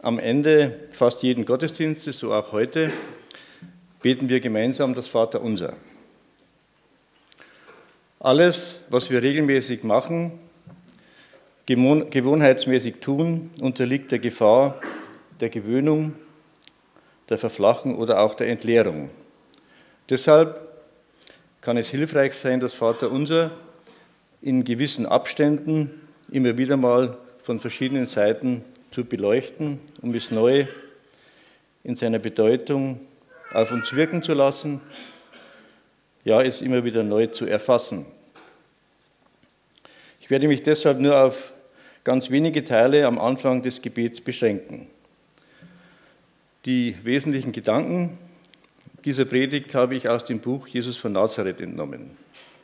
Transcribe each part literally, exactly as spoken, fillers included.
am Ende fast jeden Gottesdienstes, so auch heute, beten wir gemeinsam das Vaterunser. Alles, was wir regelmäßig machen, gewohnheitsmäßig tun, unterliegt der Gefahr der Gewöhnung, der Verflachung oder auch der Entleerung. Deshalb kann es hilfreich sein, das Vaterunser in gewissen Abständen immer wieder mal von verschiedenen Seiten zu beleuchten, um es neu in seiner Bedeutung auf uns wirken zu lassen, ja, es immer wieder neu zu erfassen. Ich werde mich deshalb nur auf ganz wenige Teile am Anfang des Gebets beschränken. Die wesentlichen Gedanken dieser Predigt habe ich aus dem Buch Jesus von Nazareth entnommen.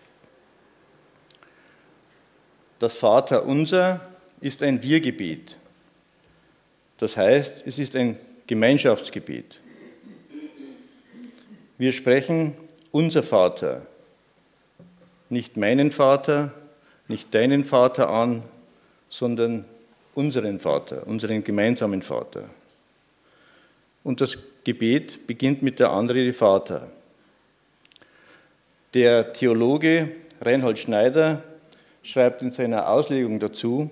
Das Vaterunser ist ein Wir-Gebet. Das heißt, es ist ein Gemeinschaftsgebet. Wir sprechen unser Vater, nicht meinen Vater, nicht deinen Vater an, sondern unseren Vater, unseren gemeinsamen Vater. Und das Gebet beginnt mit der Anrede Vater. Der Theologe Reinhold Schneider schreibt in seiner Auslegung dazu,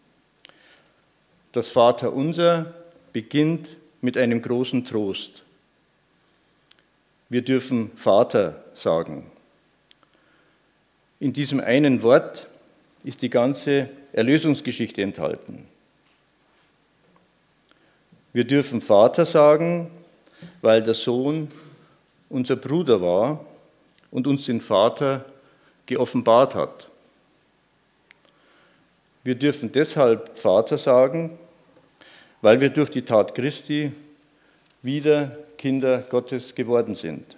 das Vaterunser beginnt mit einem großen Trost. Wir dürfen Vater sagen. In diesem einen Wort ist die ganze Erlösungsgeschichte enthalten. Wir dürfen Vater sagen, weil der Sohn unser Bruder war und uns den Vater geoffenbart hat. Wir dürfen deshalb Vater sagen, weil wir durch die Tat Christi wieder Kinder Gottes geworden sind.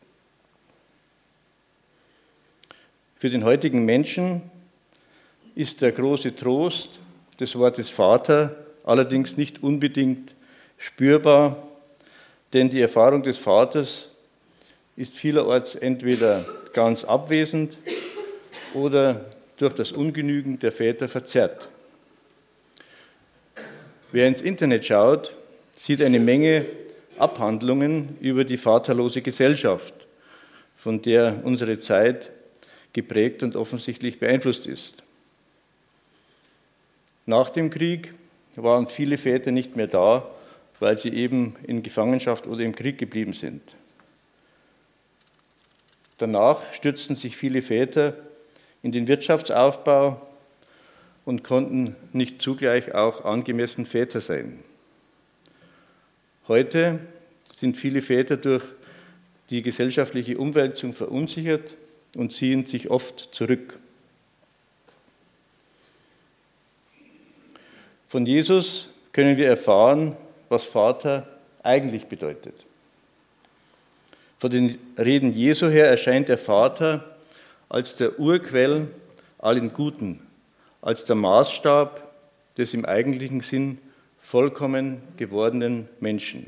Für den heutigen Menschen ist der große Trost des Wortes Vater allerdings nicht unbedingt spürbar, denn die Erfahrung des Vaters ist vielerorts entweder ganz abwesend oder durch das Ungenügen der Väter verzerrt. Wer ins Internet schaut, sieht eine Menge Abhandlungen über die vaterlose Gesellschaft, von der unsere Zeit geprägt und offensichtlich beeinflusst ist. Nach dem Krieg waren viele Väter nicht mehr da, weil sie eben in Gefangenschaft oder im Krieg geblieben sind. Danach stürzten sich viele Väter in den Wirtschaftsaufbau und konnten nicht zugleich auch angemessen Väter sein. Heute sind viele Väter durch die gesellschaftliche Umwälzung verunsichert und ziehen sich oft zurück. Von Jesus können wir erfahren, was Vater eigentlich bedeutet. Von den Reden Jesu her erscheint der Vater als der Urquell allen Guten, als der Maßstab des im eigentlichen Sinn vollkommen gewordenen Menschen.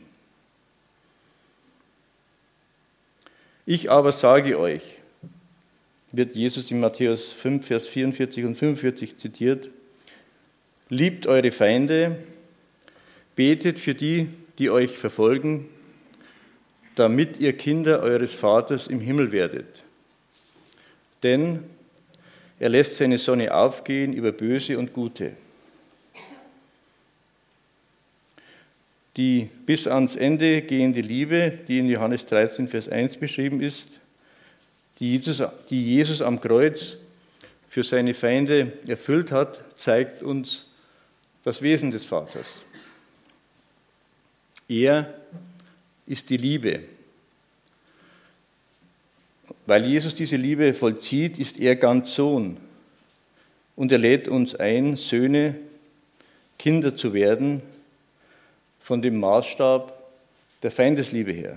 Ich aber sage euch, wird Jesus in Matthäus fünf, Vers vierundvierzig und fünfundvierzig zitiert, liebt eure Feinde, betet für die, die euch verfolgen, damit ihr Kinder eures Vaters im Himmel werdet. Denn er lässt seine Sonne aufgehen über Böse und Gute. Die bis ans Ende gehende Liebe, die in Johannes dreizehn, Vers eins beschrieben ist, die Jesus, die Jesus am Kreuz für seine Feinde erfüllt hat, zeigt uns das Wesen des Vaters. Er ist die Liebe. Weil Jesus diese Liebe vollzieht, ist er ganz Sohn. Und er lädt uns ein, Söhne, Kinder zu werden, von dem Maßstab der Feindesliebe her.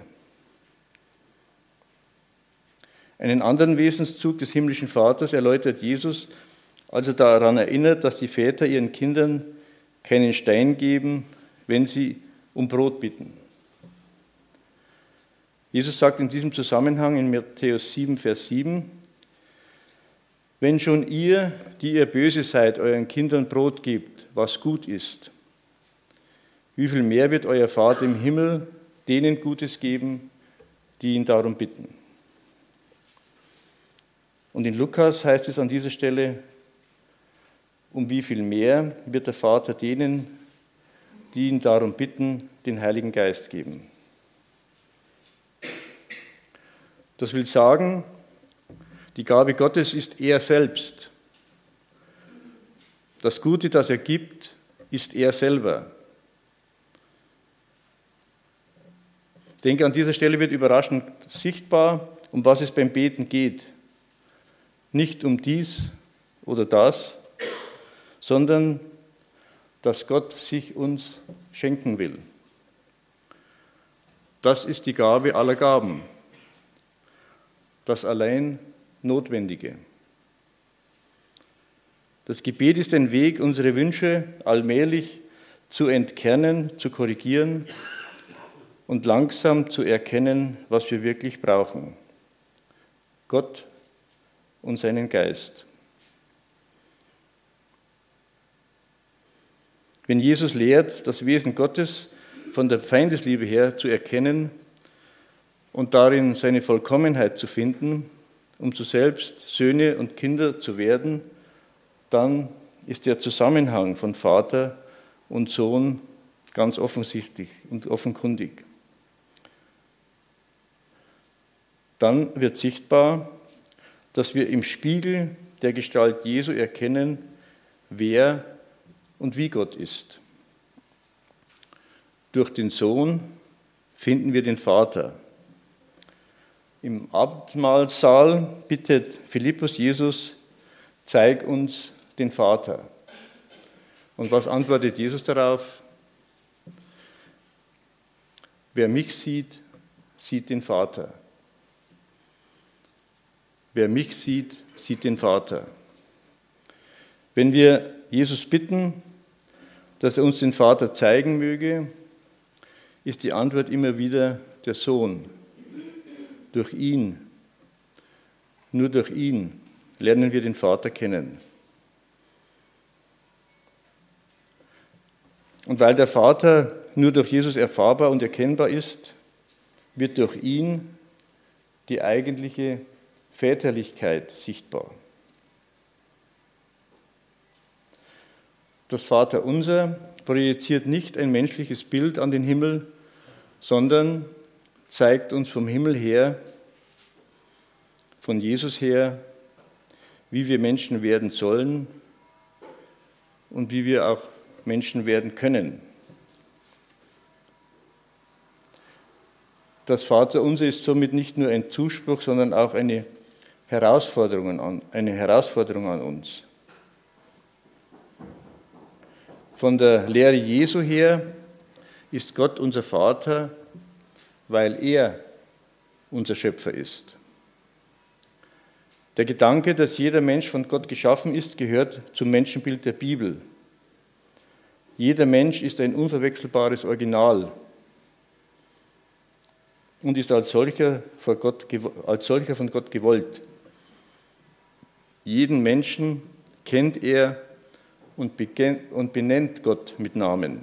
Einen anderen Wesenszug des himmlischen Vaters erläutert Jesus, als er daran erinnert, dass die Väter ihren Kindern keinen Stein geben, wenn sie um Brot bitten. Jesus sagt in diesem Zusammenhang in Matthäus sieben, Vers sieben, wenn schon ihr, die ihr böse seid, euren Kindern Brot gebt, was gut ist, wie viel mehr wird euer Vater im Himmel denen Gutes geben, die ihn darum bitten. Und in Lukas heißt es an dieser Stelle, um wie viel mehr wird der Vater denen, die ihn darum bitten, den Heiligen Geist geben. Das will sagen, die Gabe Gottes ist er selbst. Das Gute, das er gibt, ist er selber. Ich denke, an dieser Stelle wird überraschend sichtbar, um was es beim Beten geht. Nicht um dies oder das, sondern dass Gott sich uns schenken will. Das ist die Gabe aller Gaben, das allein Notwendige. Das Gebet ist ein Weg, unsere Wünsche allmählich zu entkernen, zu korrigieren und langsam zu erkennen, was wir wirklich brauchen. Gott und seinen Geist. Wenn Jesus lehrt, das Wesen Gottes von der Feindesliebe her zu erkennen und darin seine Vollkommenheit zu finden, um zu selbst Söhne und Kinder zu werden, dann ist der Zusammenhang von Vater und Sohn ganz offensichtlich und offenkundig. Dann wird sichtbar, dass wir im Spiegel der Gestalt Jesu erkennen, wer und wie Gott ist. Durch den Sohn finden wir den Vater. Im Abendmahlsaal bittet Philippus Jesus, zeig uns den Vater. Und was antwortet Jesus darauf? Wer mich sieht, sieht den Vater. Wer mich sieht, sieht den Vater. Wenn wir Jesus bitten, dass er uns den Vater zeigen möge, ist die Antwort immer wieder der Sohn. Durch ihn, nur durch ihn lernen wir den Vater kennen. Und weil der Vater nur durch Jesus erfahrbar und erkennbar ist, wird durch ihn die eigentliche Väterlichkeit sichtbar. Das Vaterunser projiziert nicht ein menschliches Bild an den Himmel, sondern zeigt uns vom Himmel her, von Jesus her, wie wir Menschen werden sollen und wie wir auch Menschen werden können. Das Vaterunser ist somit nicht nur ein Zuspruch, sondern auch eine Herausforderung an, eine Herausforderung an uns. Von der Lehre Jesu her ist Gott unser Vater, weil er unser Schöpfer ist. Der Gedanke, dass jeder Mensch von Gott geschaffen ist, gehört zum Menschenbild der Bibel. Jeder Mensch ist ein unverwechselbares Original und ist als solcher, vor Gott, als solcher von Gott gewollt. Jeden Menschen kennt er und benennt Gott mit Namen.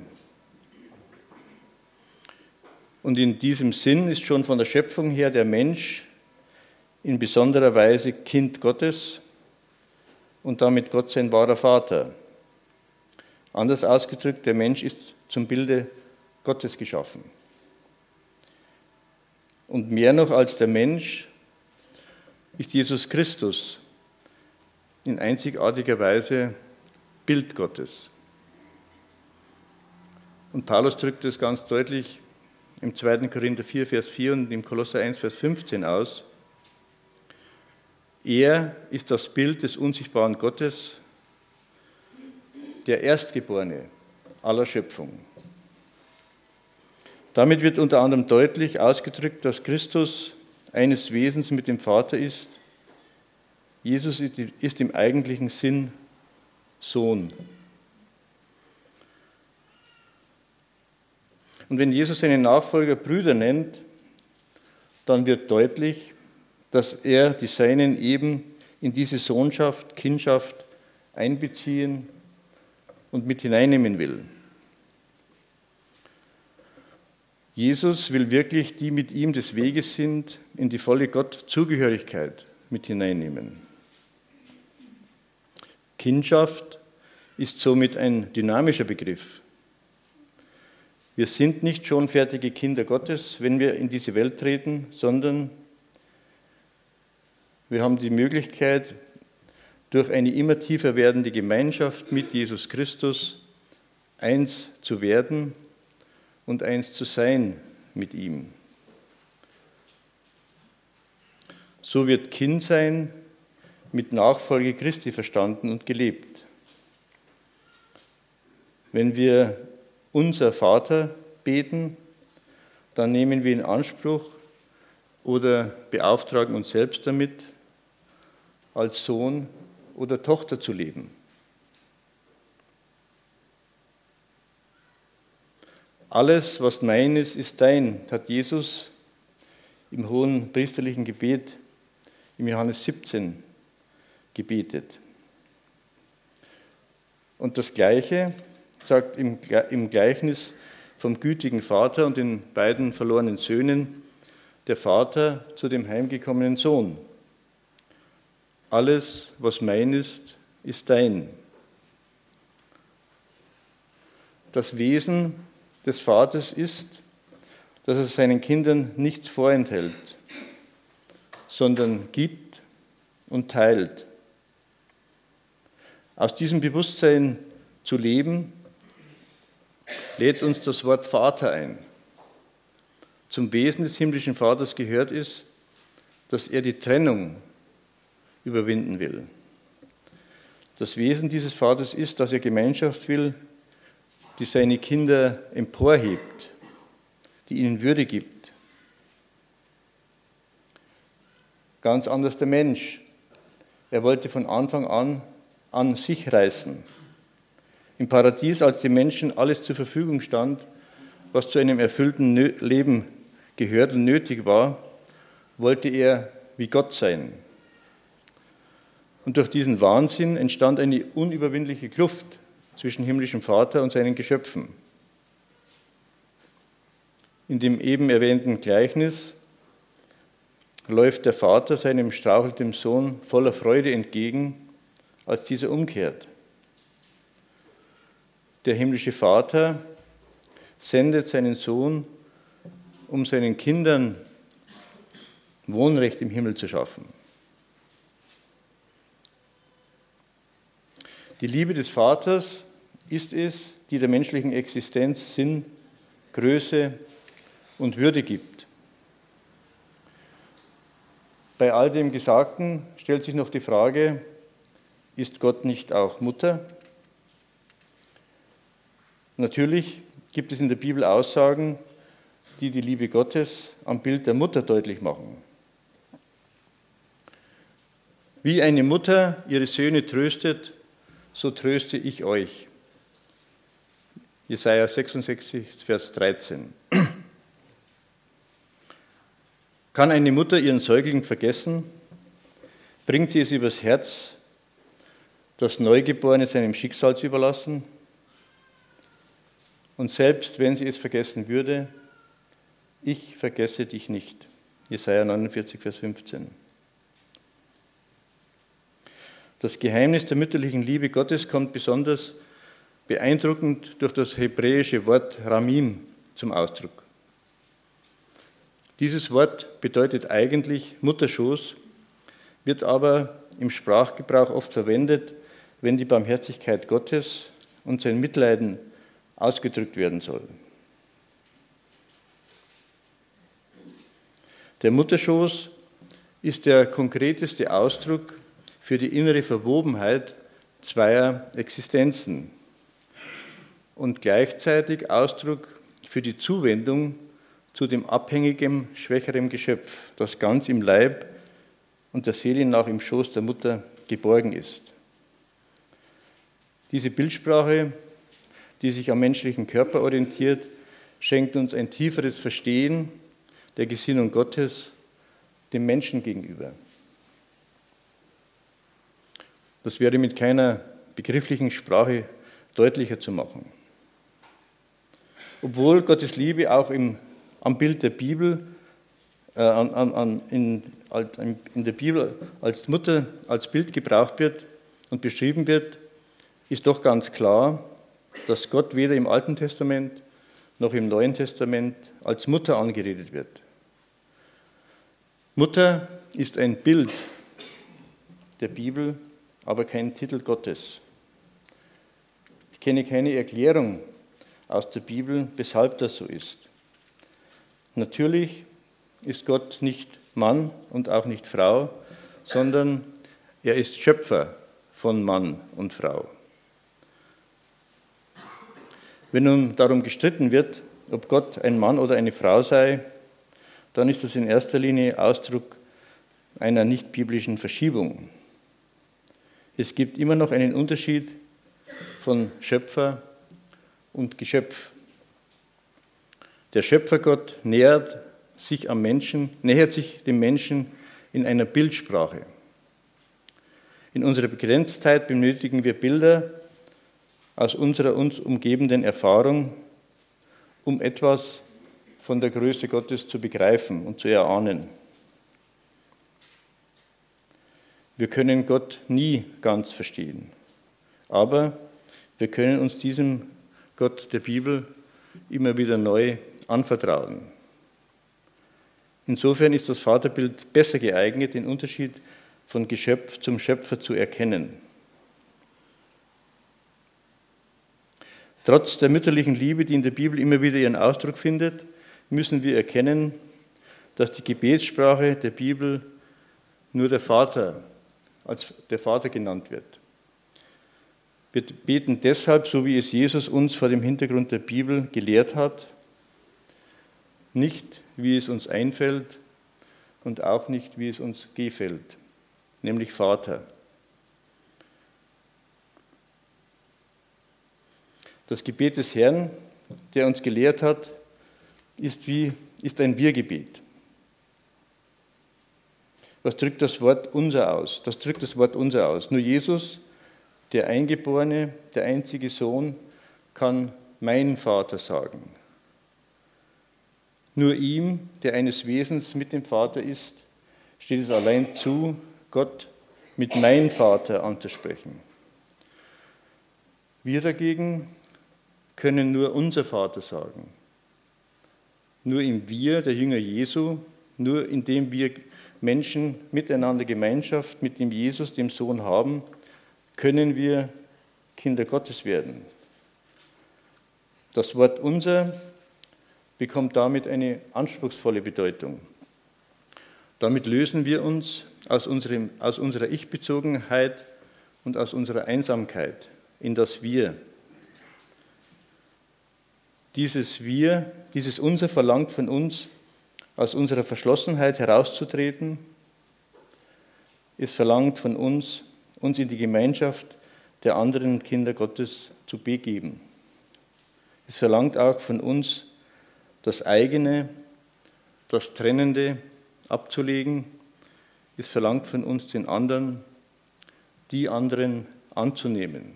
Und in diesem Sinn ist schon von der Schöpfung her der Mensch in besonderer Weise Kind Gottes und damit Gott sein wahrer Vater. Anders ausgedrückt, der Mensch ist zum Bilde Gottes geschaffen. Und mehr noch als der Mensch ist Jesus Christus in einzigartiger Weise Bild Gottes. Und Paulus drückt es ganz deutlich im zweiten Korinther vier, Vers vier und im Kolosser eins, Vers fünfzehn aus. Er ist das Bild des unsichtbaren Gottes, der Erstgeborene aller Schöpfung. Damit wird unter anderem deutlich ausgedrückt, dass Christus eines Wesens mit dem Vater ist. Jesus ist im eigentlichen Sinn Sohn. Und wenn Jesus seine Nachfolger Brüder nennt, dann wird deutlich, dass er die Seinen eben in diese Sohnschaft, Kindschaft einbeziehen und mit hineinnehmen will. Jesus will wirklich die mit ihm des Weges sind, in die volle Gott-Zugehörigkeit mit hineinnehmen. Kindschaft ist somit ein dynamischer Begriff. Wir sind nicht schon fertige Kinder Gottes, wenn wir in diese Welt treten, sondern wir haben die Möglichkeit, durch eine immer tiefer werdende Gemeinschaft mit Jesus Christus eins zu werden und eins zu sein mit ihm. So wird Kindsein mit Nachfolge Christi verstanden und gelebt. Wenn wir unser Vater beten, dann nehmen wir in Anspruch oder beauftragen uns selbst damit, als Sohn oder Tochter zu leben. Alles, was mein ist, ist dein, hat Jesus im hohen priesterlichen Gebet im Johannes siebzehn gebetet. Und das Gleiche sagt im, im Gleichnis vom gütigen Vater und den beiden verlorenen Söhnen der Vater zu dem heimgekommenen Sohn. Alles, was mein ist, ist dein. Das Wesen des Vaters ist, dass er seinen Kindern nichts vorenthält, sondern gibt und teilt. Aus diesem Bewusstsein zu leben, lädt uns das Wort Vater ein. Zum Wesen des himmlischen Vaters gehört es, dass er die Trennung überwinden will. Das Wesen dieses Vaters ist, dass er Gemeinschaft will, die seine Kinder emporhebt, die ihnen Würde gibt. Ganz anders der Mensch. Er wollte von Anfang an an sich reißen. Im Paradies, als dem Menschen alles zur Verfügung stand, was zu einem erfüllten Leben gehört und nötig war, wollte er wie Gott sein. Und durch diesen Wahnsinn entstand eine unüberwindliche Kluft zwischen himmlischem Vater und seinen Geschöpfen. In dem eben erwähnten Gleichnis läuft der Vater seinem strauchelnden Sohn voller Freude entgegen, als dieser umkehrt. Der himmlische Vater sendet seinen Sohn, um seinen Kindern Wohnrecht im Himmel zu schaffen. Die Liebe des Vaters ist es, die der menschlichen Existenz Sinn, Größe und Würde gibt. Bei all dem Gesagten stellt sich noch die Frage, ist Gott nicht auch Mutter? Natürlich gibt es in der Bibel Aussagen, die die Liebe Gottes am Bild der Mutter deutlich machen. Wie eine Mutter ihre Söhne tröstet, so tröste ich euch. Jesaja sechsundsechzig, Vers dreizehn. Kann eine Mutter ihren Säugling vergessen? Bringt sie es übers Herz, das Neugeborene seinem Schicksal zu überlassen? Und selbst wenn sie es vergessen würde, ich vergesse dich nicht. Jesaja neunundvierzig, Vers fünfzehn. Das Geheimnis der mütterlichen Liebe Gottes kommt besonders beeindruckend durch das hebräische Wort Ramim zum Ausdruck. Dieses Wort bedeutet eigentlich Mutterschoß, wird aber im Sprachgebrauch oft verwendet, wenn die Barmherzigkeit Gottes und sein Mitleiden ausgedrückt werden soll. Der Mutterschoß ist der konkreteste Ausdruck für die innere Verwobenheit zweier Existenzen und gleichzeitig Ausdruck für die Zuwendung zu dem abhängigen, schwächeren Geschöpf, das ganz im Leib und der Seele nach im Schoß der Mutter geborgen ist. Diese Bildsprache, die sich am menschlichen Körper orientiert, schenkt uns ein tieferes Verstehen der Gesinnung Gottes dem Menschen gegenüber. Das wäre mit keiner begrifflichen Sprache deutlicher zu machen. Obwohl Gottes Liebe auch im am Bild der Bibel, äh, an, an, in, in der Bibel als Mutter, als Bild gebraucht wird und beschrieben wird, ist doch ganz klar, dass Gott weder im Alten Testament noch im Neuen Testament als Mutter angeredet wird. Mutter ist ein Bild der Bibel, aber kein Titel Gottes. Ich kenne keine Erklärung aus der Bibel, weshalb das so ist. Natürlich ist Gott nicht Mann und auch nicht Frau, sondern er ist Schöpfer von Mann und Frau. Wenn nun darum gestritten wird, ob Gott ein Mann oder eine Frau sei, dann ist das in erster Linie Ausdruck einer nicht-biblischen Verschiebung. Es gibt immer noch einen Unterschied von Schöpfer und Geschöpf. Der Schöpfergott nähert sich am Menschen, nähert sich dem Menschen in einer Bildsprache. In unserer Begrenztheit benötigen wir Bilder aus unserer uns umgebenden Erfahrung, um etwas von der Größe Gottes zu begreifen und zu erahnen. Wir können Gott nie ganz verstehen, aber wir können uns diesem Gott der Bibel immer wieder neu anvertrauen. Insofern ist das Vaterbild besser geeignet, den Unterschied von Geschöpf zum Schöpfer zu erkennen. Trotz der mütterlichen Liebe, die in der Bibel immer wieder ihren Ausdruck findet, müssen wir erkennen, dass die Gebetssprache der Bibel nur der Vater, als der Vater genannt wird. Wir beten deshalb, so wie es Jesus uns vor dem Hintergrund der Bibel gelehrt hat, nicht, wie es uns einfällt und auch nicht, wie es uns gefällt, nämlich Vater. Das Gebet des Herrn, der uns gelehrt hat, ist, wie, ist ein Wir-Gebet. Was drückt das Wort unser aus? Das drückt das Wort unser aus. Nur Jesus, der Eingeborene, der einzige Sohn, kann mein Vater sagen. Nur ihm, der eines Wesens mit dem Vater ist, steht es allein zu, Gott mit mein Vater anzusprechen. Wir dagegen können nur unser Vater sagen. Nur im Wir, der Jünger Jesu, nur indem wir Menschen miteinander Gemeinschaft mit dem Jesus, dem Sohn, haben, können wir Kinder Gottes werden. Das Wort unser bekommt damit eine anspruchsvolle Bedeutung. Damit lösen wir uns aus, unserem, aus unserer Ich-Bezogenheit und aus unserer Einsamkeit in das Wir. Dieses Wir, dieses Unser verlangt von uns, aus unserer Verschlossenheit herauszutreten. Es verlangt von uns, uns in die Gemeinschaft der anderen Kinder Gottes zu begeben. Es verlangt auch von uns, das eigene, das Trennende abzulegen. Es verlangt von uns, den anderen, die anderen anzunehmen.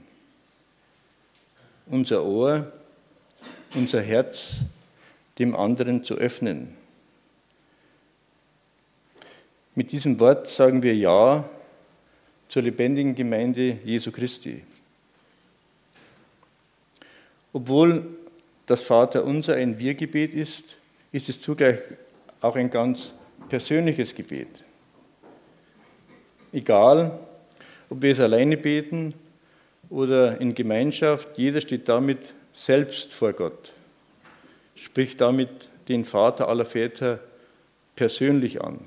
Unser Ohr, unser Herz dem anderen zu öffnen. Mit diesem Wort sagen wir Ja zur lebendigen Gemeinde Jesu Christi. Obwohl das Vaterunser ein Wir-Gebet ist, ist es zugleich auch ein ganz persönliches Gebet. Egal, ob wir es alleine beten oder in Gemeinschaft, jeder steht damit selbst vor Gott, spricht damit den Vater aller Väter persönlich an.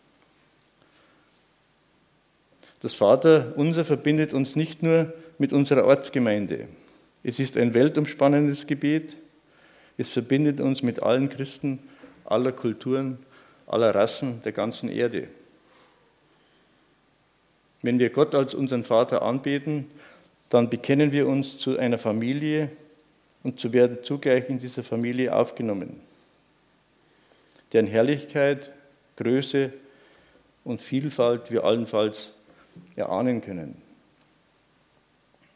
Das Vaterunser verbindet uns nicht nur mit unserer Ortsgemeinde. Es ist ein weltumspannendes Gebet. Es verbindet uns mit allen Christen aller Kulturen, aller Rassen der ganzen Erde. Wenn wir Gott als unseren Vater anbeten, dann bekennen wir uns zu einer Familie und zu werden zugleich in dieser Familie aufgenommen, deren Herrlichkeit, Größe und Vielfalt wir allenfalls erahnen können.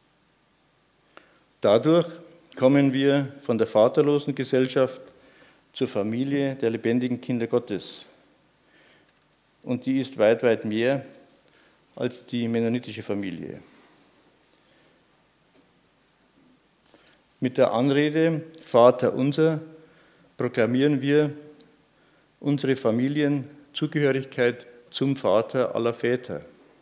Dadurch kommen wir von der vaterlosen Gesellschaft zur Familie der lebendigen Kinder Gottes. Und die ist weit, weit mehr als die mennonitische Familie. Mit der Anrede Vater unser proklamieren wir unsere Familienzugehörigkeit zum Vater aller Väter.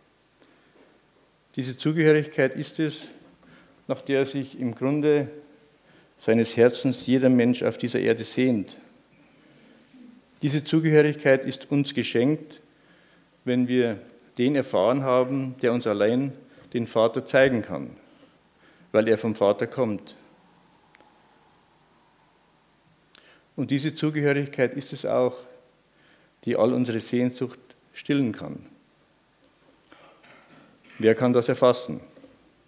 Diese Zugehörigkeit ist es, nach der sich im Grunde seines Herzens jeder Mensch auf dieser Erde sehnt. Diese Zugehörigkeit ist uns geschenkt, wenn wir den erfahren haben, der uns allein den Vater zeigen kann, weil er vom Vater kommt. Und diese Zugehörigkeit ist es auch, die all unsere Sehnsucht stillen kann. Wer kann das erfassen?